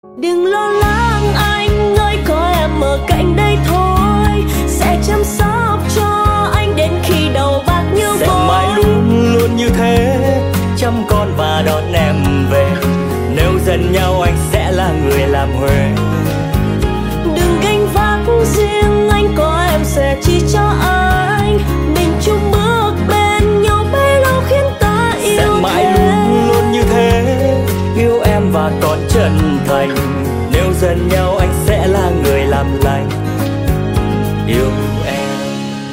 Đừng lo lắng anh ơi, có em ở cạnh đây thôi, sẽ chăm sóc cho anh đến khi đầu bạc như vôi. Sẽ mãi luôn luôn như thế, chăm con và đón em về. Nếu giận nhau anh sẽ là người làm huề. Đừng gánh vác riêng anh, có em sẽ chỉ cho anh. Mình chung bước bên nhau bấy lâu khiến ta yêu. Sẽ mãi luôn luôn như thế, yêu em và còn chân thành. Nếu giận nhau anh sẽ là người làm lành. Yêu